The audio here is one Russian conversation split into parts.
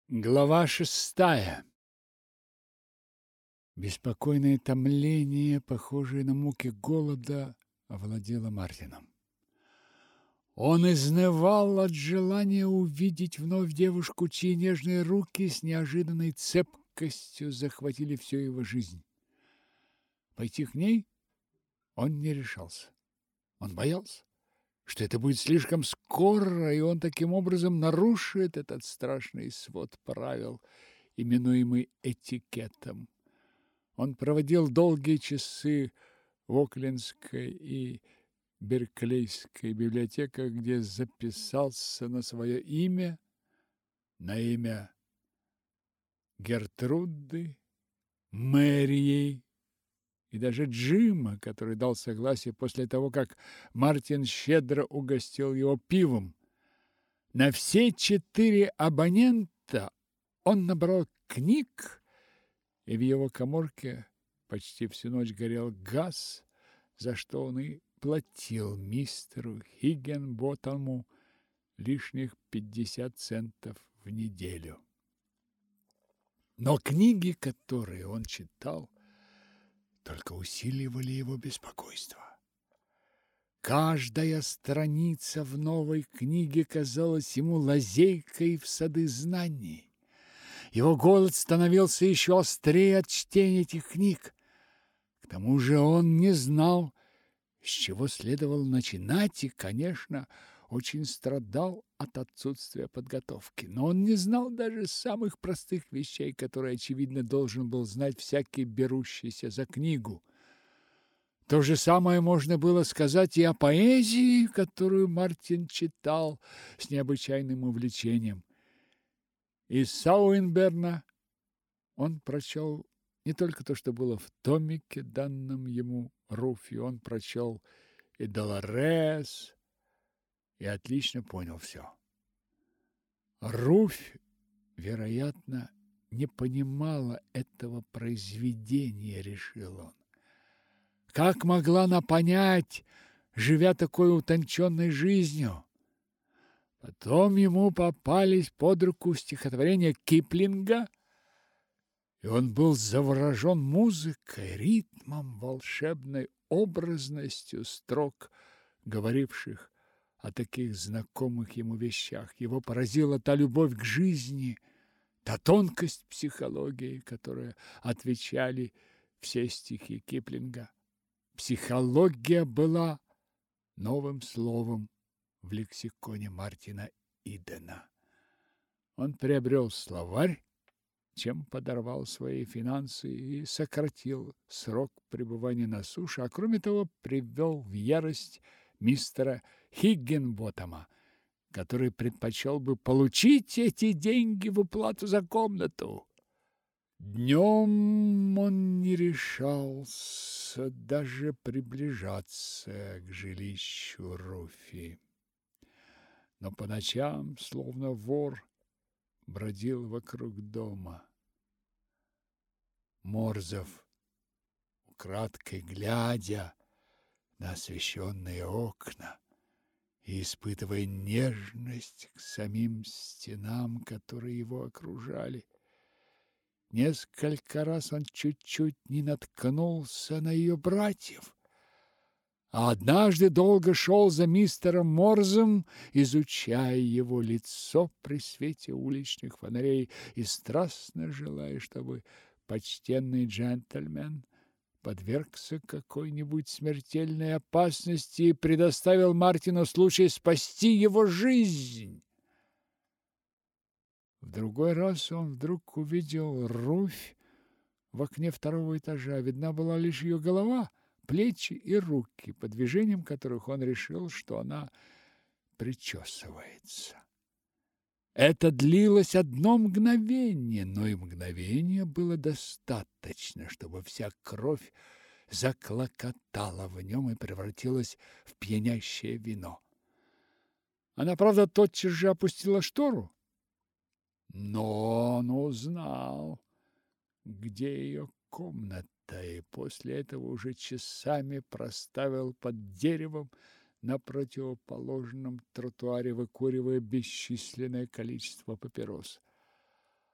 Глава 6. Беспокойное томление, похожее на муки голода, овладело Мартином. Он изнывал от желания увидеть вновь девушку, чьи нежные руки с неожиданной цепкостью захватили всю его жизнь. Пойти к ней он не решался. Он боялся, что это будет слишком скоро, и он таким образом нарушит этот страшный свод правил, именуемый этикетом. Он проводил долгие часы в Оклендской и Берклейской библиотеках, где записался на свое имя, на имя Гертруды, Мэрии и даже Джима, который дал согласие после того, как Мартин щедро угостил его пивом. На все 4 абонента он набрал книг, и в его каморке почти всю ночь горел газ, за что он и платил мистеру Хиггинботому лишних 50 центов в неделю. Но книги, которые он читал, только усиливали его беспокойство. Каждая страница в новой книге казалась ему лазейкой в сады знаний. Его голод становился еще острее от чтения этих книг. К тому же он не знал, с чего следовало начинать, и, конечно, очень страдал от отсутствия подготовки. Но он не знал даже самых простых вещей, которые, очевидно, должен был знать всякий, берущийся за книгу. То же самое можно было сказать и о поэзии, которую Мартин читал с необычайным увлечением. Из Сауинберна он прочел не только то, что было в томике, данном ему Руфью, он прочел и Долорес, и отлично понял все. Руфь, вероятно, не понимала этого произведения, решил он. Как могла она понять, живя такой утонченной жизнью? Потом ему попались под руку стихотворения Киплинга, и он был заворожен музыкой, ритмом, волшебной образностью строк, говоривших о таких знакомых ему вещах. Его поразила та любовь к жизни, та тонкость психологии, которой отвечали все стихи Киплинга. Психология была новым словом в лексиконе Мартина Идена. Он приобрел словарь, чем подорвал свои финансы и сократил срок пребывания на суше, а кроме того привел в ярость мистера Хиггинботама, который предпочел бы получить эти деньги в уплату за комнату. Днем он не решался даже приближаться к жилищу Руфи, но по ночам, словно вор, бродил вокруг дома. Морзов, украдкой глядя на освещенные окна и испытывая нежность к самим стенам, которые его окружали, несколько раз он чуть-чуть не наткнулся на ее братьев, а однажды долго шел за мистером Морзом, изучая его лицо при свете уличных фонарей и страстно желая, чтобы почтенный джентльмен подвергся какой-нибудь смертельной опасности и предоставил Мартину случай спасти его жизнь. В другой раз он вдруг увидел Руфь в окне 2-го этажа. Видна была лишь ее голова, плечи и руки, по движениям которых он решил, что она причесывается. Это длилось одно мгновение, но и мгновения было достаточно, чтобы вся кровь заклокотала в нем и превратилась в пьянящее вино. Она, правда, тотчас же опустила штору, но он узнал, где ее комната, и после этого уже часами проставил под деревом на противоположном тротуаре, выкуривая бесчисленное количество папирос.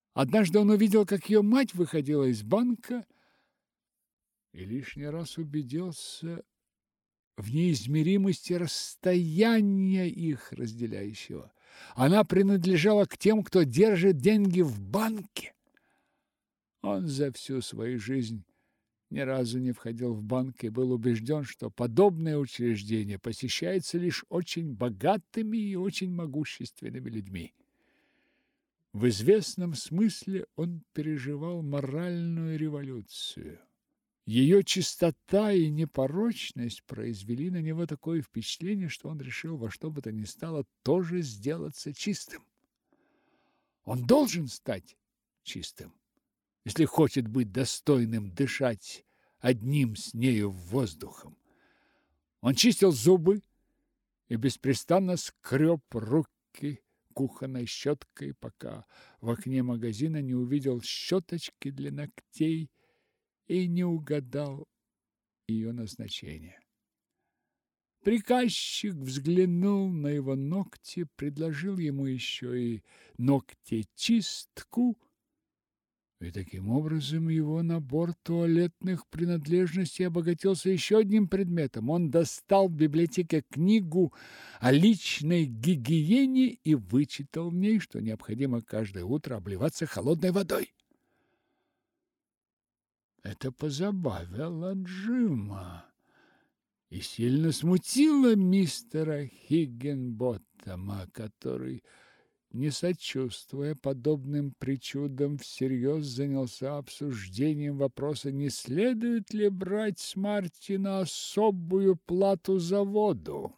Однажды он увидел, как ее мать выходила из банка, и лишний раз убедился в неизмеримости расстояния их разделяющего. Она принадлежала к тем, кто держит деньги в банке. Он за всю свою жизнь ни разу не входил в банк и был убежден, что подобное учреждение посещается лишь очень богатыми и очень могущественными людьми. В известном смысле он переживал моральную революцию. Ее чистота и непорочность произвели на него такое впечатление, что он решил во что бы то ни стало тоже сделаться чистым. Он должен стать чистым, если хочет быть достойным дышать одним с нею воздухом. Он чистил зубы и беспрестанно скреб руки кухонной щеткой, пока в окне магазина не увидел щеточки для ногтей и не угадал ее назначение. Приказчик взглянул на его ногти, предложил ему еще и ногтечистку, и таким образом его набор туалетных принадлежностей обогатился еще одним предметом. Он достал в библиотеке книгу о личной гигиене и вычитал в ней, что необходимо каждое утро обливаться холодной водой. Это позабавило Джима и сильно смутило мистера Хиггинботтома, который, не сочувствуя подобным причудам, всерьез занялся обсуждением вопроса, не следует ли брать с Мартина особую плату за воду.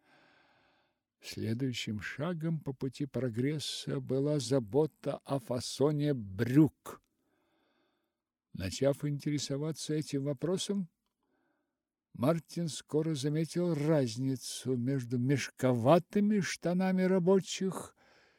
Следующим шагом по пути прогресса была забота о фасоне брюк. Начав интересоваться этим вопросом, Мартин скоро заметил разницу между мешковатыми штанами рабочих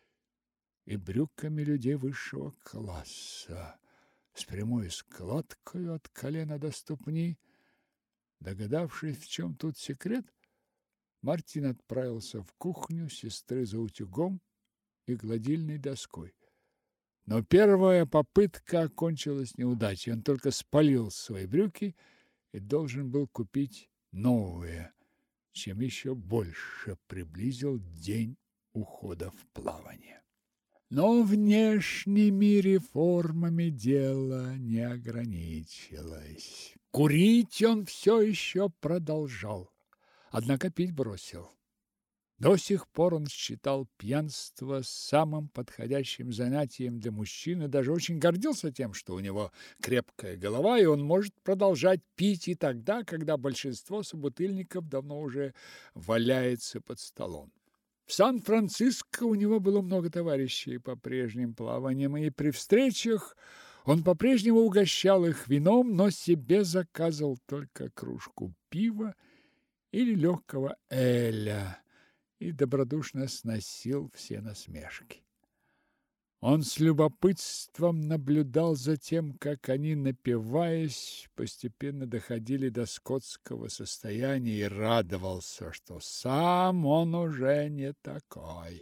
и брюками людей высшего класса с прямой складкой от колена до ступни. Догадавшись, в чем тут секрет, Мартин отправился в кухню сестры за утюгом и гладильной доской. Но первая попытка окончилась неудачей. Он только спалил свои брюки и должен был купить новые, чем еще больше приблизил день ухода в плавание. Но внешними реформами дело не ограничилось. Курить он все еще продолжал, однако пить бросил. До сих пор он считал пьянство самым подходящим занятием для мужчины, даже очень гордился тем, что у него крепкая голова, и он может продолжать пить и тогда, когда большинство собутыльников давно уже валяется под столом. В Сан-Франциско у него было много товарищей по прежним плаваниям, и при встречах он по-прежнему угощал их вином, но себе заказывал только кружку пива или легкого эля и добродушно сносил все насмешки. Он с любопытством наблюдал за тем, как они, напиваясь, постепенно доходили до скотского состояния и радовался, что сам он уже не такой.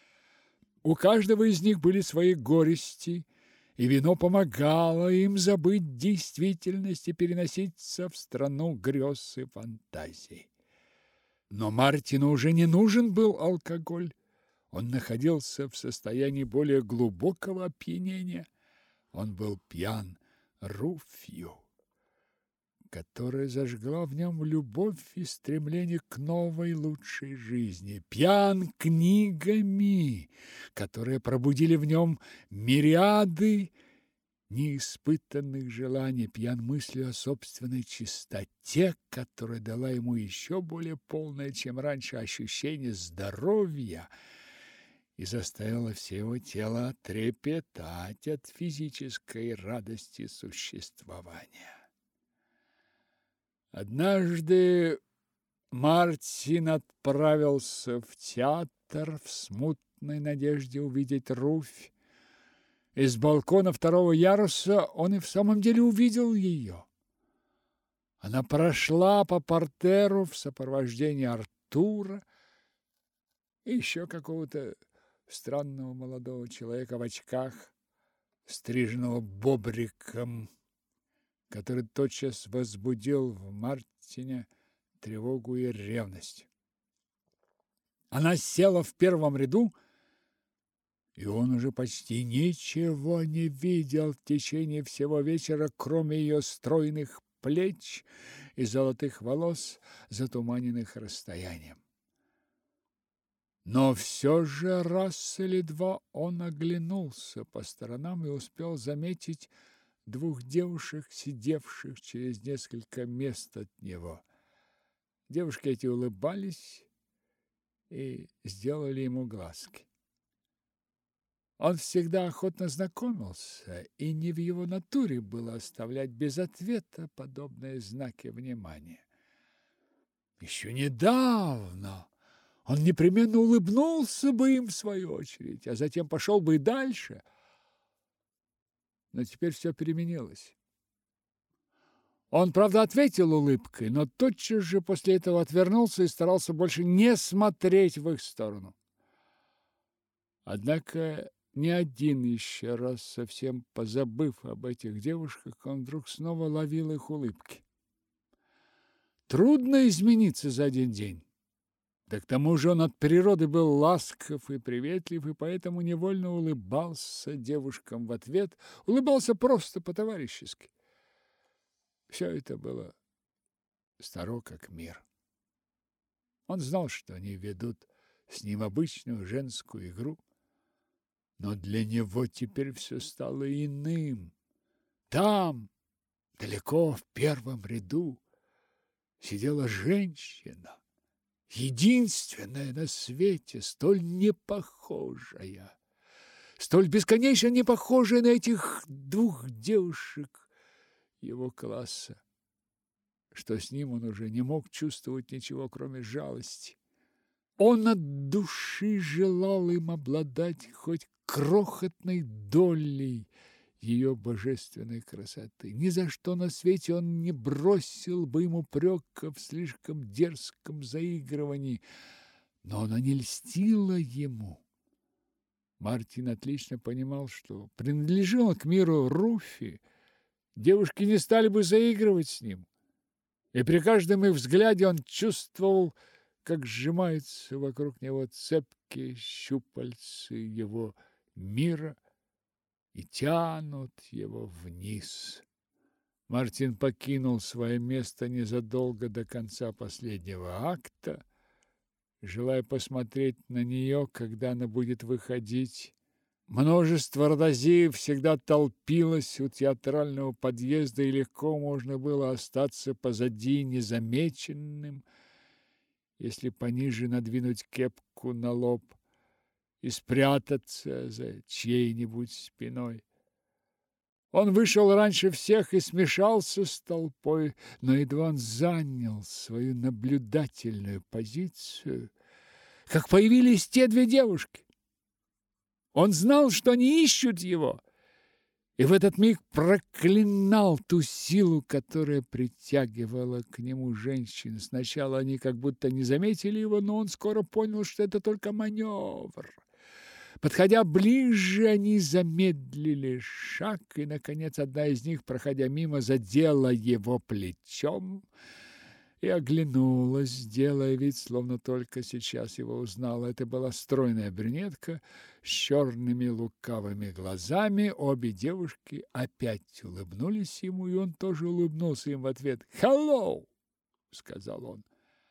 У каждого из них были свои горести, и вино помогало им забыть действительность и переноситься в страну грез и фантазий. Но Мартину уже не нужен был алкоголь. Он находился в состоянии более глубокого опьянения. Он был пьян Руфью, которая зажгла в нем любовь и стремление к новой лучшей жизни. Пьян книгами, которые пробудили в нем мириады неиспытанных желаний, пьян мыслью о собственной чистоте, которая дала ему еще более полное, чем раньше, ощущение здоровья и заставила все его тело трепетать от физической радости существования. Однажды Мартин отправился в театр в смутной надежде увидеть Руфь. Из балкона второго яруса он и в самом деле увидел ее. Она прошла по партеру в сопровождении Артура и еще какого-то странного молодого человека в очках стриженного бобриком, который тотчас возбудил в Мартине тревогу и ревность. Она села в первом ряду, и он уже почти ничего не видел в течение всего вечера, кроме ее стройных плеч и золотых волос, затуманенных расстоянием. Но все же раз или два он оглянулся по сторонам и успел заметить двух девушек, сидевших через несколько мест от него. Девушки эти улыбались и сделали ему глазки. Он всегда охотно знакомился, и не в его натуре было оставлять без ответа подобные знаки внимания. Еще недавно он непременно улыбнулся бы им в свою очередь, а затем пошел бы и дальше. Но теперь все переменилось. Он, правда, ответил улыбкой, но тотчас же после этого отвернулся и старался больше не смотреть в их сторону. Однако ни один еще раз, совсем позабыв об этих девушках, он вдруг снова ловил их улыбки. Трудно измениться за один день. Да к тому же он от природы был ласков и приветлив, и поэтому невольно улыбался девушкам в ответ, улыбался просто по-товарищески. Все это было старо как мир. Он знал, что они ведут с ним обычную женскую игру, но для него теперь все стало иным. Там, далеко в первом ряду, сидела женщина, единственная на свете, столь непохожая, столь бесконечно непохожая на этих двух девушек его класса, что с ним он уже не мог чувствовать ничего, кроме жалости. Он от души желал им обладать хоть крохотной долей ее божественной красоты. Ни за что на свете он не бросил бы ему упрека в слишком дерзком заигрывании, но она не льстила ему. Мартин отлично понимал, что, принадлежи он к миру Руфи, девушки не стали бы заигрывать с ним, и при каждом их взгляде он чувствовал, как сжимаются вокруг него цепкие щупальцы его мира и тянут его вниз. Мартин покинул свое место незадолго до конца последнего акта, желая посмотреть на нее, когда она будет выходить. Множество ротозеев всегда толпилось у театрального подъезда, и легко можно было остаться позади незамеченным, если пониже надвинуть кепку на лоб и спрятаться за чьей-нибудь спиной. Он вышел раньше всех и смешался с толпой, но едва он занял свою наблюдательную позицию, как появились те две девушки. Он знал, что они ищут его, и в этот миг проклинал ту силу, которая притягивала к нему женщин. Сначала они как будто не заметили его, но он скоро понял, что это только маневр. Подходя ближе, они замедлили шаг, и, наконец, одна из них, проходя мимо, задела его плечом и оглянулась, делая вид, словно только сейчас его узнала. Это была стройная брюнетка с черными лукавыми глазами. Обе девушки опять улыбнулись ему, и он тоже улыбнулся им в ответ. «Hello!» — сказал он.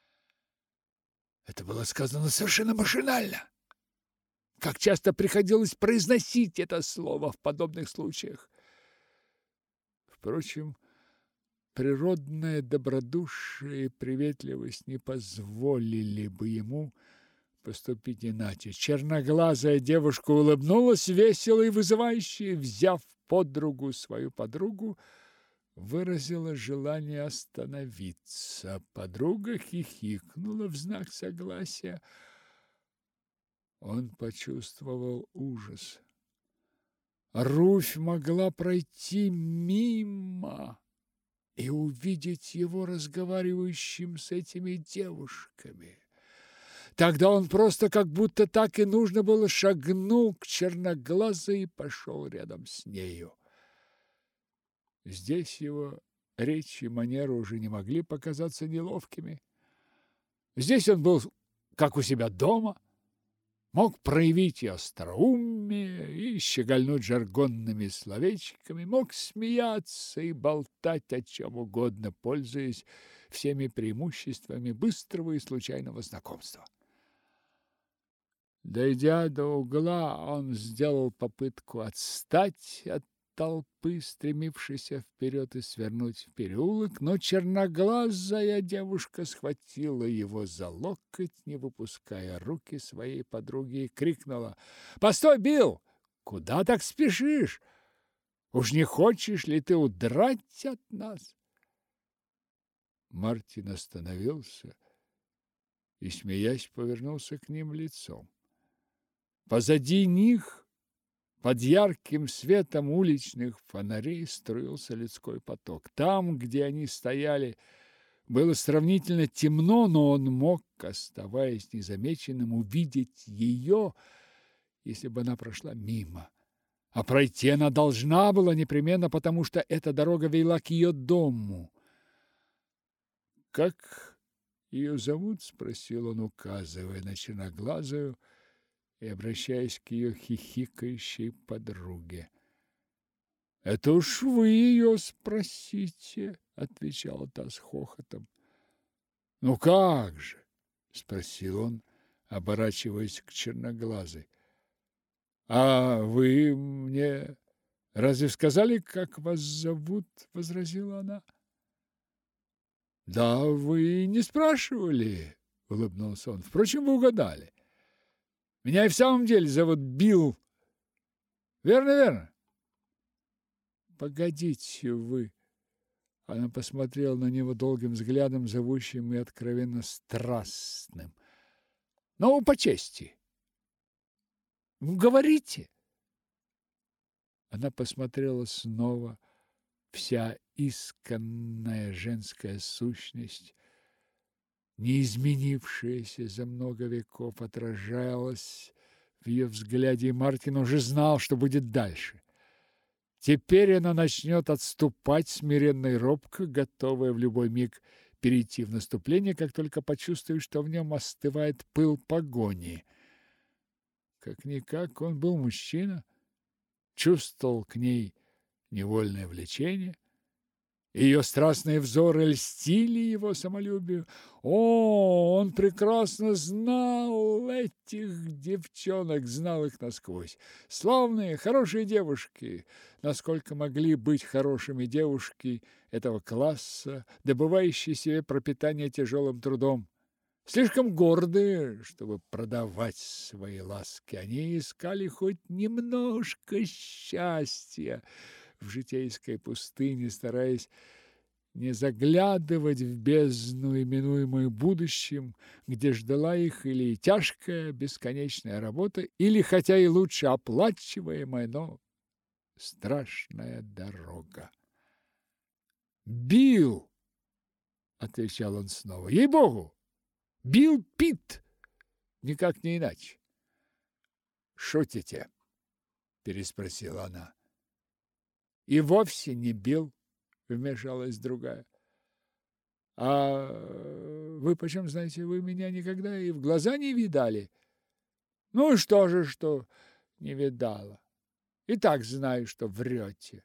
Это было сказано совершенно машинально. Как часто приходилось произносить это слово в подобных случаях. Впрочем, природное добродушие и приветливость не позволили бы ему поступить иначе. Черноглазая девушка улыбнулась весело и вызывающе, взяв под руку свою подругу, выразила желание остановиться. Подруга хихикнула в знак согласия. Он почувствовал ужас. Руфь могла пройти мимо и увидеть его разговаривающим с этими девушками. Тогда он просто как будто так и нужно было шагнул к черноглазой и пошел рядом с нею. Здесь его речь и манеры уже не могли показаться неловкими. Здесь он был как у себя дома, мог проявить и остроумие, и щегольнуть жаргонными словечками, мог смеяться и болтать о чем угодно, пользуясь всеми преимуществами быстрого и случайного знакомства. Дойдя до угла, он сделал попытку отстать от толпы, стремившейся вперед, и свернуть в переулок, но черноглазая девушка схватила его за локоть, не выпуская руки своей подруги, и крикнула: «Постой, Билл! Куда так спешишь? Уж не хочешь ли ты удрать от нас?» Мартин остановился и, смеясь, повернулся к ним лицом. Позади них, под ярким светом уличных фонарей, струился людской поток. Там, где они стояли, было сравнительно темно, но он мог, оставаясь незамеченным, увидеть ее, если бы она прошла мимо. А пройти она должна была непременно, потому что эта дорога вела к ее дому. «Как ее зовут?» — спросил он, указывая на черноглазую и обращаясь к ее хихикающей подруге. «Это уж вы ее спросите», — отвечала та с хохотом. «Ну как же?» — спросил он, оборачиваясь к черноглазой. «А вы мне разве сказали, как вас зовут?» — возразила она. «Да, вы не спрашивали», — улыбнулся он. «Впрочем, вы угадали. Меня и в самом деле зовут Билл. Верно, верно?» «Погодите вы!» Она посмотрела на него долгим взглядом, зовущим и откровенно страстным. «Ну, по чести. Говорите!» Она посмотрела снова. Вся исконная женская сущность, не изменившаяся за много веков, отражалась в ее взгляде, и Мартин уже знал, что будет дальше. Теперь она начнет отступать смиренно и робко, готовая в любой миг перейти в наступление, как только почувствует, что в нем остывает пыл погони. Как-никак он был мужчина, чувствовал к ней невольное влечение. Ее страстные взоры льстили его самолюбию. О, он прекрасно знал этих девчонок, знал их насквозь. Славные, хорошие девушки, насколько могли быть хорошими девушки этого класса, добывающие себе пропитание тяжелым трудом. Слишком гордые, чтобы продавать свои ласки, они искали хоть немножко счастья в житейской пустыне, стараясь не заглядывать в бездну, именуемую будущим, где ждала их или тяжкая бесконечная работа, или, хотя и лучше оплачиваемая, но страшная дорога. «Билл!» — отвечал он снова. «Ей-богу! Билл Питт! Никак не иначе!» «Шутите?» — переспросила она. «И вовсе не Билл», — вмешалась другая. «А вы почем знаете? Вы меня никогда и в глаза не видали». «Ну и что же, что не видала? И так знаю, что врете».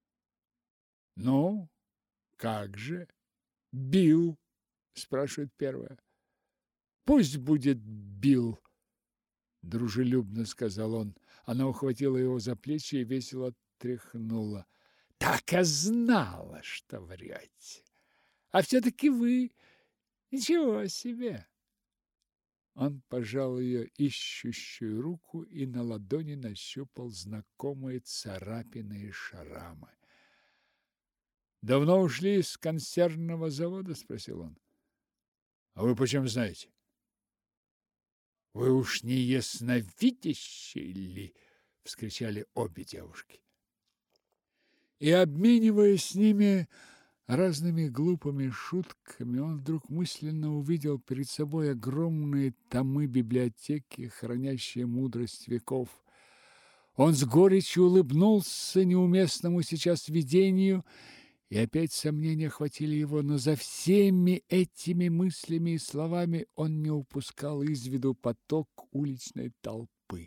«Ну, как же? Билл?» — спрашивает первая. «Пусть будет Билл», — дружелюбно сказал он. Она ухватила его за плечи и весело тряхнула. «Так и знала, что врете. А все-таки вы ничего себе!» Он пожал ее ищущую руку и на ладони нащупал знакомые царапины и шрамы. «Давно ушли из консервного завода?» — спросил он. «А вы почем знаете?» «Вы уж не ясновидящие ли?» — вскричали обе девушки. И, обмениваясь с ними Разными глупыми шутками он вдруг мысленно увидел перед собой огромные томы библиотеки, хранящие мудрость веков. Он с горечью улыбнулся неуместному сейчас видению, и опять сомнения охватили его, но за всеми этими мыслями и словами он не упускал из виду поток уличной толпы.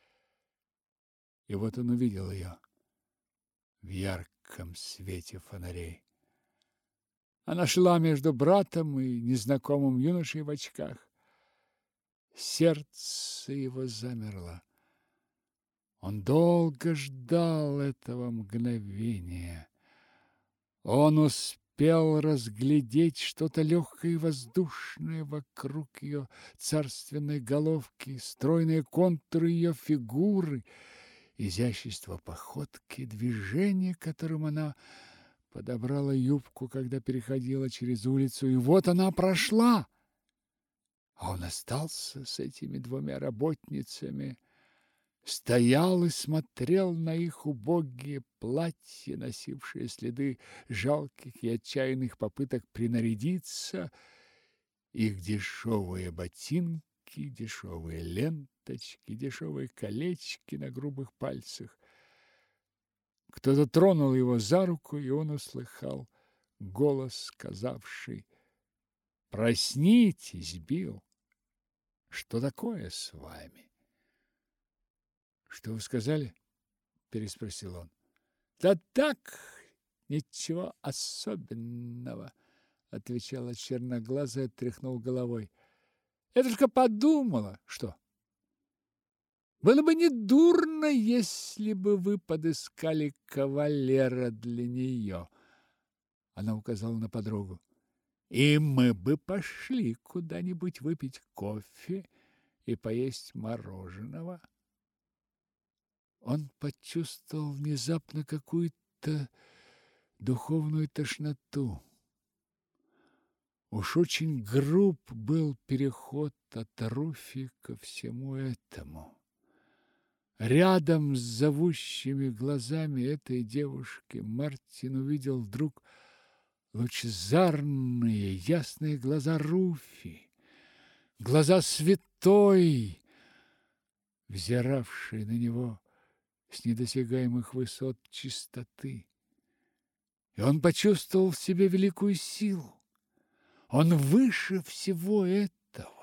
И вот он увидел ее в ярком свете фонарей. Она шла между братом и незнакомым юношей в очках. Сердце его замерло. Он долго ждал этого мгновения. Он успел разглядеть что-то легкое и воздушное вокруг ее царственной головки, стройные контуры ее фигуры, изящество походки, движение, которым она подобрала юбку, когда переходила через улицу, и вот она прошла, а он остался с этими двумя работницами, стоял и смотрел на их убогие платья, носившие следы жалких и отчаянных попыток принарядиться, их дешевые ботинки, дешевые ленточки, дешевые колечки на грубых пальцах. Кто-то тронул его за руку, и он услыхал голос, сказавший: «Проснитесь, Билл! Что такое с вами?» «Что вы сказали?» – переспросил он. «Да так, ничего особенного», – отвечала черноглазая, тряхнул головой. «Я только подумала, что было бы недурно, если бы вы подыскали кавалера для нее». Она указала на подругу. «И мы бы пошли куда-нибудь выпить кофе и поесть мороженого». Он почувствовал внезапно какую-то духовную тошноту. Уж очень груб был переход от Руфи ко всему этому. Рядом с зовущими глазами этой девушки Мартин увидел вдруг лучезарные, ясные глаза Руфи, глаза святой, взиравшие на него с недосягаемых высот чистоты. И он почувствовал в себе великую силу. Он выше всего этого.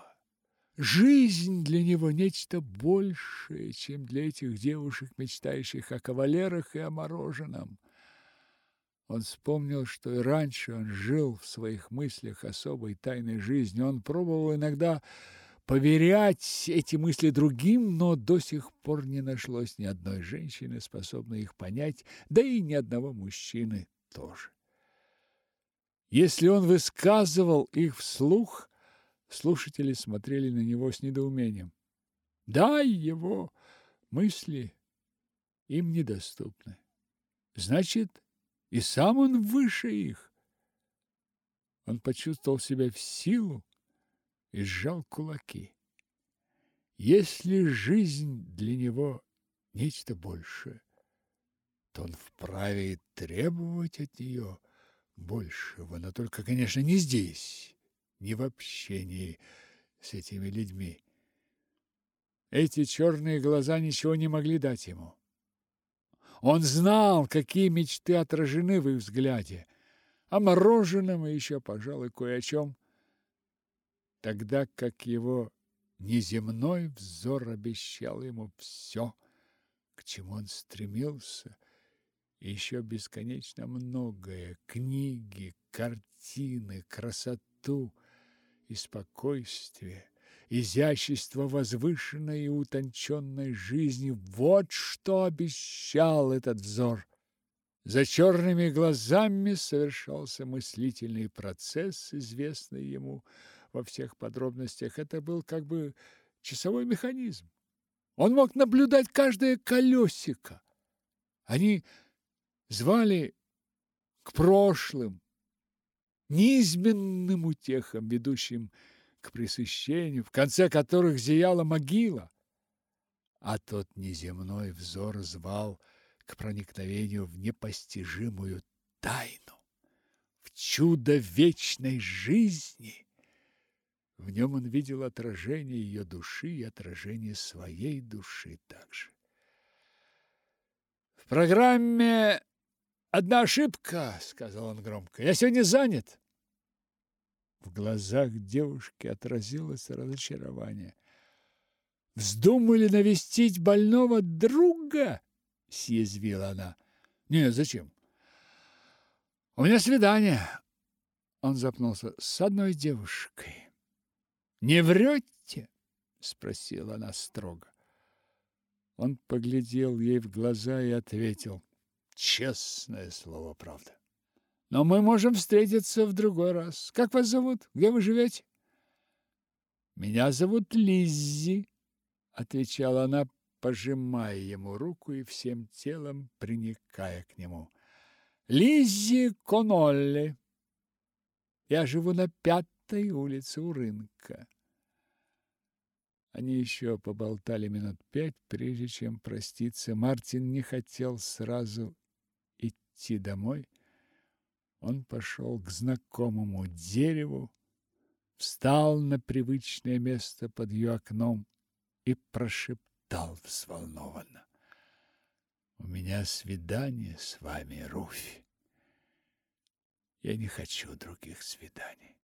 Жизнь для него нечто большее, чем для этих девушек, мечтающих о кавалерах и о мороженом. Он вспомнил, что и раньше он жил в своих мыслях особой тайной жизнью. Он пробовал иногда поверять эти мысли другим, но до сих пор не нашлось ни одной женщины, способной их понять, да и ни одного мужчины тоже. Если он высказывал их вслух, слушатели смотрели на него с недоумением. Да, его мысли им недоступны. Значит, и сам он выше их. Он почувствовал себя в силу и сжал кулаки. Если жизнь для него нечто большее, то он вправе и требовать от нее большего, но только, конечно, не здесь, не в общении с этими людьми. Эти черные глаза ничего не могли дать ему. Он знал, какие мечты отражены в их взгляде, о мороженом и еще, пожалуй, кое о чем, тогда как его неземной взор обещал ему все, к чему он стремился, и еще бесконечно многое: книги, картины, красоту и спокойствие, изящество возвышенной и утонченной жизни. Вот что обещал этот взор. За черными глазами совершался мыслительный процесс, известный ему во всех подробностях. Это был как бы часовой механизм. Он мог наблюдать каждое колесико. Они звали к прошлым, низменным утехам, ведущим к пресыщению, в конце которых зияла могила. А тот неземной взор звал к проникновению в непостижимую тайну, чудо вечной жизни. В нем он видел отражение ее души и отражение своей души также. «В программе одна ошибка», — сказал он громко. «Я сегодня занят». В глазах девушки отразилось разочарование. «Вздумали навестить больного друга?» — съязвила она. «Нет, зачем? У меня свидание». Он запнулся. «С одной девушкой». «Не врете?» — спросила она строго. Он поглядел ей в глаза и ответил: «Честное слово, правда. Но мы можем встретиться в другой раз. Как вас зовут? Где вы живете?» «Меня зовут Лиззи», — отвечала она, пожимая ему руку и всем телом приникая к нему. «Лиззи Конолли. Я живу на 5-й улице у рынка». Они еще поболтали минут 5, прежде чем проститься. Мартин не хотел сразу идти домой. Он пошел к знакомому дереву, встал на привычное место под ее окном и прошептал взволнованно: «У меня свидание с вами, Руфь. Я не хочу других свиданий».